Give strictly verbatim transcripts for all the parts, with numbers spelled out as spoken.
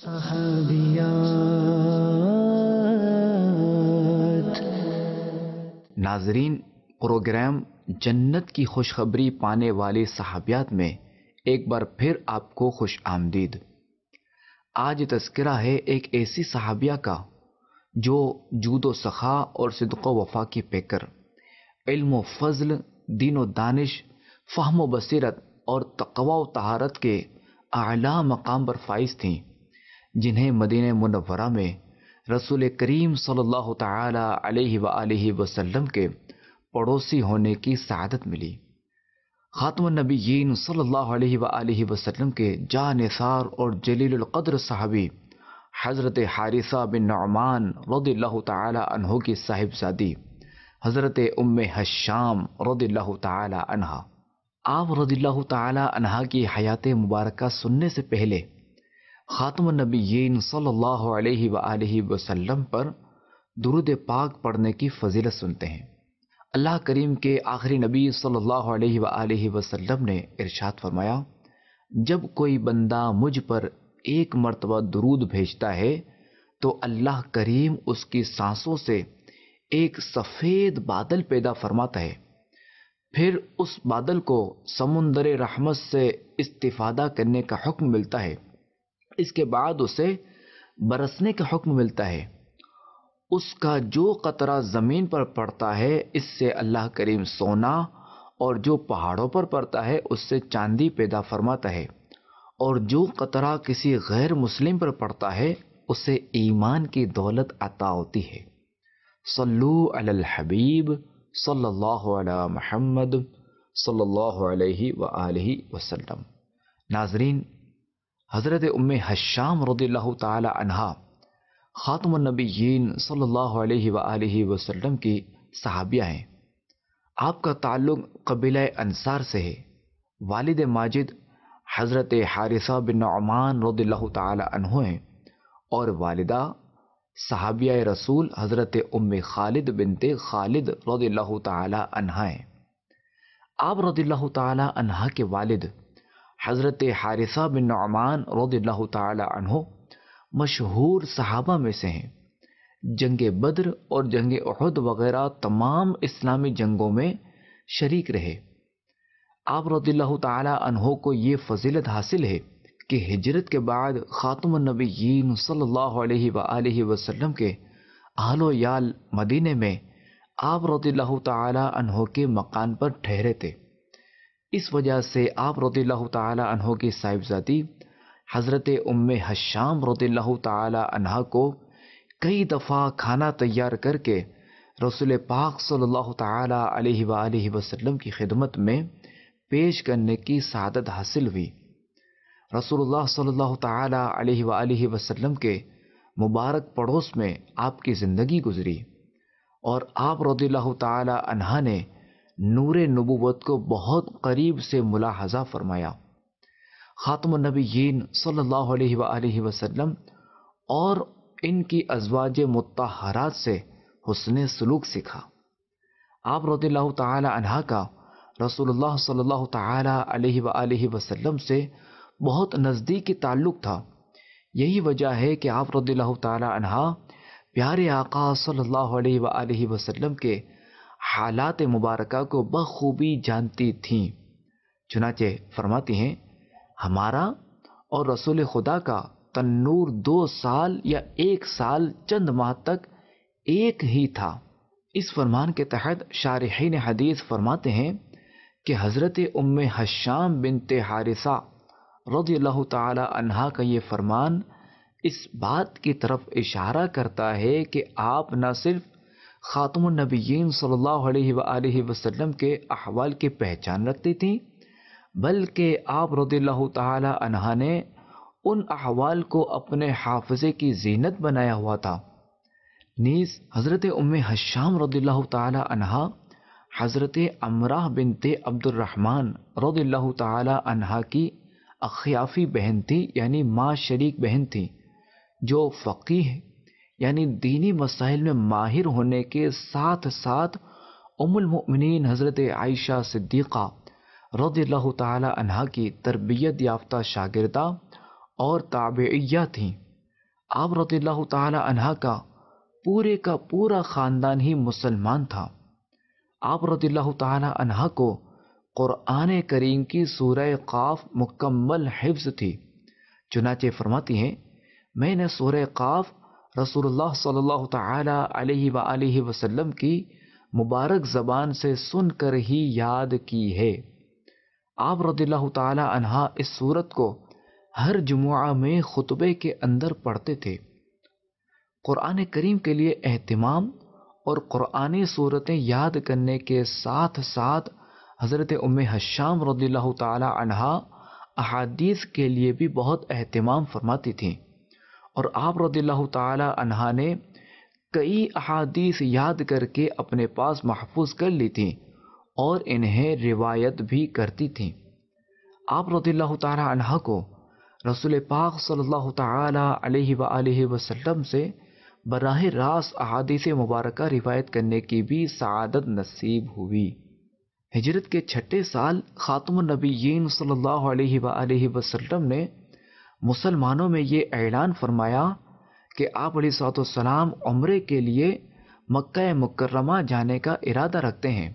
صحابیات۔ ناظرین، پروگرام جنت کی خوشخبری پانے والی صحابیات میں ایک بار پھر آپ کو خوش آمدید۔ آج تذکرہ ہے ایک ایسی صحابیہ کا جو جود و سخا اور صدق و وفا کی پیکر، علم و فضل، دین و دانش، فہم و بصیرت اور تقوی و طہارت کے اعلیٰ مقام پر فائز تھیں، جنہیں مدینہ منورہ میں رسول کریم صلی اللہ تعالی علیہ وآلہ وسلم کے پڑوسی ہونے کی سعادت ملی۔ خاتم النبیین صلی اللہ علیہ وآلہ وسلم کے جاں نثار اور جلیل القدر صحابی حضرت حارثہ بن نعمان رضی اللہ تعالی عنہ کی صاحبزادی حضرت ام حشام رضی اللہ تعالی عنہا۔ آپ رضی اللہ تعالی عنہا کی حیات مبارکہ سننے سے پہلے خاتم النبیین صلی اللہ علیہ وآلہ وسلم پر درود پاک پڑھنے کی فضیلت سنتے ہیں۔ اللہ کریم کے آخری نبی صلی اللہ علیہ وآلہ وسلم نے ارشاد فرمایا، جب کوئی بندہ مجھ پر ایک مرتبہ درود بھیجتا ہے تو اللہ کریم اس کی سانسوں سے ایک سفید بادل پیدا فرماتا ہے، پھر اس بادل کو سمندر رحمت سے استفادہ کرنے کا حکم ملتا ہے، اس کے بعد اسے برسنے کا حکم ملتا ہے، اس کا جو قطرہ زمین پر پڑتا ہے اس سے اللہ کریم سونا اور جو پہاڑوں پر پڑتا ہے اس سے چاندی پیدا فرماتا ہے، اور جو قطرہ کسی غیر مسلم پر پڑتا ہے اسے ایمان کی دولت عطا ہوتی ہے۔ صلو علی الحبیب صلی اللہ علی محمد صلی اللہ علیہ وآلہ وسلم۔ ناظرین، حضرت ام حشام رضی اللہ تعالی عنہا خاتم النبیین صلی اللہ علیہ وآلہ وسلم کی صحابیہ ہیں۔ آپ کا تعلق قبیلہ انصار سے ہے۔ والد ماجد حضرت حارثہ بن نعمان رضی اللہ تعالی عنہ ہیں اور والدہ صحابیہ رسول حضرت ام خالد بنت خالد رضی اللہ تعالی عنہا ہیں۔ آپ رضی اللہ تعالی عنہا کے والد حضرت حارثہ بن نعمان رضی اللہ تعالی عنہ مشہور صحابہ میں سے ہیں۔ جنگ بدر اور جنگ احد وغیرہ تمام اسلامی جنگوں میں شریک رہے۔ آپ رضی اللہ تعالی عنہ کو یہ فضیلت حاصل ہے کہ ہجرت کے بعد خاتم النبیین صلی اللہ علیہ وآلہ وسلم کے اہل و یال مدینے میں آپ رضی اللہ تعالی عنہ کے مکان پر ٹھہرے تھے۔ اس وجہ سے آپ رضی اللہ تعالی عنہ کی صاحبزادی حضرت ام حشام رضی اللہ تعالی عنہ کو کئی دفعہ کھانا تیار کر کے رسول پاک صلی اللہ تعالی علیہ وآلہ وسلم کی خدمت میں پیش کرنے کی سعادت حاصل ہوئی۔ رسول اللہ صلی اللہ تعالی علیہ وآلہ وسلم کے مبارک پڑوس میں آپ کی زندگی گزری اور آپ رضی اللہ تعالی عنہ نے نور نبوت کو بہت قریب سے ملاحظہ فرمایا۔ خاتم النبیین صلی اللہ علیہ وآلہ وسلم اور ان کی ازواج مطہرات سے حسن سلوک سیکھا۔ آپ رضی اللہ تعالی عنہ کا رسول اللہ صلی اللہ تعالی علیہ وآلہ وسلم سے بہت نزدیکی تعلق تھا۔ یہی وجہ ہے کہ آپ رضی اللہ تعالی عنہ پیارے آقا صلی اللہ علیہ وآلہ وسلم کے حالات مبارکہ کو بخوبی جانتی تھیں۔ چنانچہ فرماتی ہیں، ہمارا اور رسول خدا کا تنور دو سال یا ایک سال چند ماہ تک ایک ہی تھا۔ اس فرمان کے تحت شارحین حدیث فرماتے ہیں کہ حضرت ام حشام بنت حارثہ رضی اللہ تعالی عنہا کا یہ فرمان اس بات کی طرف اشارہ کرتا ہے کہ آپ نہ صرف خاتم النبیین صلی اللہ علیہ وآلہ وسلم کے احوال کی پہچان رکھتی تھیں، بلکہ آپ رضی اللہ تعالی عنہا نے ان احوال کو اپنے حافظے کی زینت بنایا ہوا تھا۔ نیز حضرت ام حشام رضی اللہ تعالی عنہا حضرت امرہ بنت عبد الرحمن رضی اللہ تعالی عنہا کی اخیافی بہن تھی، یعنی ماں شریک بہن تھی، جو فقیہ یعنی دینی مسائل میں ماہر ہونے کے ساتھ ساتھ ام المؤمنین حضرت عائشہ صدیقہ رضی اللہ تعالی عنہا کی تربیت یافتہ شاگردہ اور تابعیہ تھیں۔ آپ رضی اللہ تعالی عنہ کا پورے کا پورا خاندان ہی مسلمان تھا۔ آپ رضی اللہ تعالی عنہ کو قرآن کریم کی سورہ قاف مکمل حفظ تھی، چنانچہ فرماتی ہیں میں نے سورہ قاف رسول اللہ صلی اللہ تعالی علیہ وآلہ وسلم کی مبارک زبان سے سن کر ہی یاد کی ہے۔ آپ رضی اللہ تعالی عنہ اس سورت کو ہر جمعہ میں خطبے کے اندر پڑھتے تھے۔ قرآن کریم کے لیے اہتمام اور قرآنی صورتیں یاد کرنے کے ساتھ ساتھ حضرت ام حشام رضی اللہ تعالی عنہا احادیث کے لیے بھی بہت اہتمام فرماتی تھیں، اور آپ رضی اللہ تعالی عنہا نے کئی احادیث یاد کر کے اپنے پاس محفوظ کر لی تھیں اور انہیں روایت بھی کرتی تھیں۔ آپ رضی اللہ تعالی عنہا کو رسول پاک صلی اللہ تعالی علیہ وآلہ وسلم سے براہ راست احادیث مبارکہ روایت کرنے کی بھی سعادت نصیب ہوئی۔ ہجرت کے چھٹے سال خاتم النبیین صلی اللہ علیہ وآلہ وسلم نے مسلمانوں میں یہ اعلان فرمایا کہ آپ علیہ الصلوۃ والسلام عمرے کے لیے مکہ مکرمہ جانے کا ارادہ رکھتے ہیں۔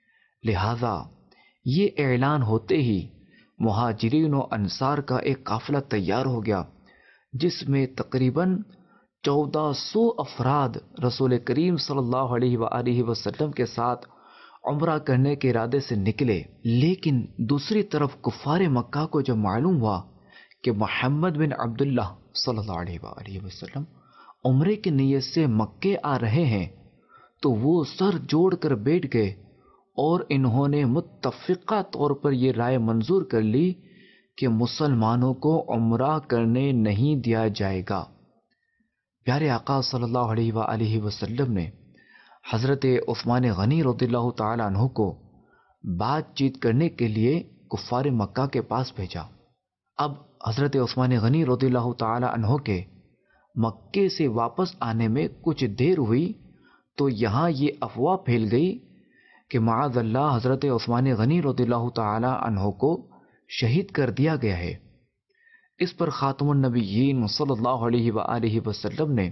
لہذا یہ اعلان ہوتے ہی مہاجرین و انصار کا ایک قافلہ تیار ہو گیا، جس میں تقریباً چودہ سو افراد رسول کریم صلی اللہ علیہ وآلہ وسلم کے ساتھ عمرہ کرنے کے ارادے سے نکلے۔ لیکن دوسری طرف کفار مکہ کو جب معلوم ہوا کہ محمد بن عبداللہ صلی اللہ علیہ وآلہ وسلم عمرے کی نیت سے مکے آ رہے ہیں، تو وہ سر جوڑ کر بیٹھ گئے اور انہوں نے متفقہ طور پر یہ رائے منظور کر لی کہ مسلمانوں کو عمرہ کرنے نہیں دیا جائے گا۔ پیارے آقا صلی اللہ علیہ وآلہ وسلم نے حضرت عثمان غنی رضی اللہ تعالیٰ عنہ کو بات چیت کرنے کے لیے کفار مکہ کے پاس بھیجا۔ اب حضرت عثمان غنی رضی اللہ تعالیٰ عنہ کے مکے سے واپس آنے میں کچھ دیر ہوئی تو یہاں یہ افواہ پھیل گئی کہ معاذ اللہ حضرت عثمان غنی رضی اللہ تعالیٰ عنہ کو شہید کر دیا گیا ہے۔ اس پر خاتم النبیین صلی اللہ علیہ وآلہ وسلم نے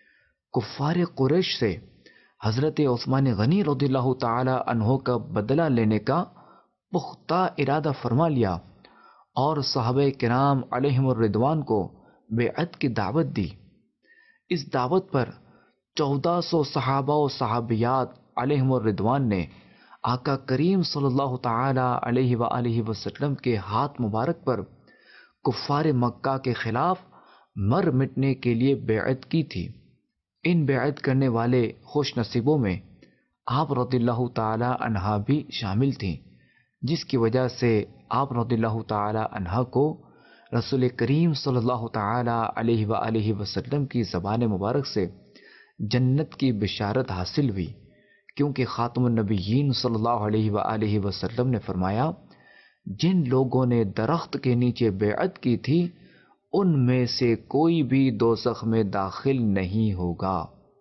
کفار قریش سے حضرت عثمان غنی رضی اللہ تعالی عنہ کا بدلہ لینے کا پختہ ارادہ فرما لیا اور صحابہ کرام علیہم الرضوان کو بیعت کی دعوت دی۔ اس دعوت پر چودہ سو صحابہ و صحابیات علیہم الرضوان نے آقا کریم صلی اللہ تعالی علیہ وآلہ وسلم کے ہاتھ مبارک پر کفار مکہ کے خلاف مر مٹنے کے لیے بیعت کی تھی۔ ان بیعت کرنے والے خوش نصیبوں میں آپ رضی اللہ تعالی عنہا بھی شامل تھیں، جس کی وجہ سے آپ رضی اللہ تعالی عنہا کو رسول کریم صلی اللہ تعالی علیہ وآلہ وسلم کی زبان مبارک سے جنت کی بشارت حاصل ہوئی، کیونکہ خاتم النبیین صلی اللہ علیہ وآلہ وسلم نے فرمایا جن لوگوں نے درخت کے نیچے بیعت کی تھی ان میں سے کوئی بھی دوزخ میں داخل نہیں ہوگا۔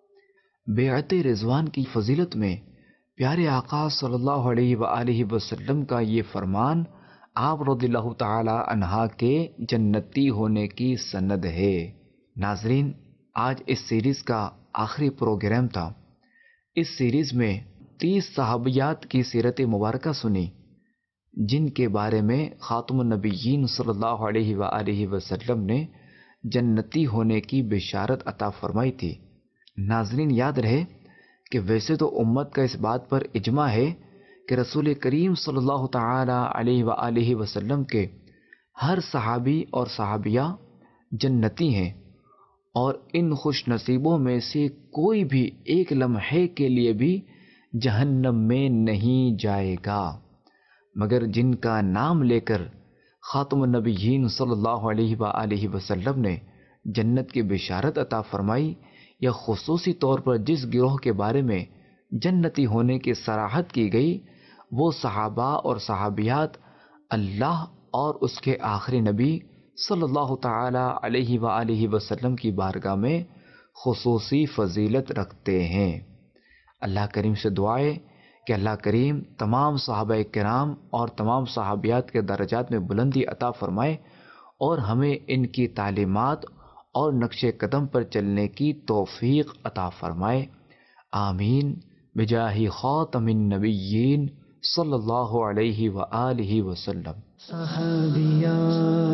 بیعت رضوان کی فضیلت میں پیارے آقا صلی اللہ علیہ وآلہ وسلم کا یہ فرمان آپ رضی اللہ تعالی عنہ کے جنتی ہونے کی سند ہے۔ ناظرین، آج اس سیریز کا آخری پروگرام تھا۔ اس سیریز میں تیس صحابیات کی سیرت مبارکہ سنی، جن کے بارے میں خاتم النبیین صلی اللہ علیہ وآلہ وسلم نے جنتی ہونے کی بشارت عطا فرمائی تھی۔ ناظرین، یاد رہے کہ ویسے تو امت کا اس بات پر اجماع ہے کہ رسول کریم صلی اللہ تعالی علیہ وآلہ وسلم کے ہر صحابی اور صحابیہ جنتی ہیں، اور ان خوش نصیبوں میں سے کوئی بھی ایک لمحے کے لیے بھی جہنم میں نہیں جائے گا، مگر جن کا نام لے کر خاتم النبیین صلی اللہ علیہ وآلہ وسلم نے جنت کی بشارت عطا فرمائی، یا خصوصی طور پر جس گروہ کے بارے میں جنتی ہونے کی صراحت کی گئی، وہ صحابہ اور صحابیات اللہ اور اس کے آخری نبی صلی اللہ تعالی علیہ وآلہ وسلم کی بارگاہ میں خصوصی فضیلت رکھتے ہیں۔ اللہ کریم سے دعائے کہ اللہ کریم تمام صحابہ کرام اور تمام صحابیات کے درجات میں بلندی عطا فرمائے، اور ہمیں ان کی تعلیمات اور نقش قدم پر چلنے کی توفیق عطا فرمائے، آمین بجاہ خاتم النبیین صلی اللہ علیہ وآلہ وسلم۔ صحابیات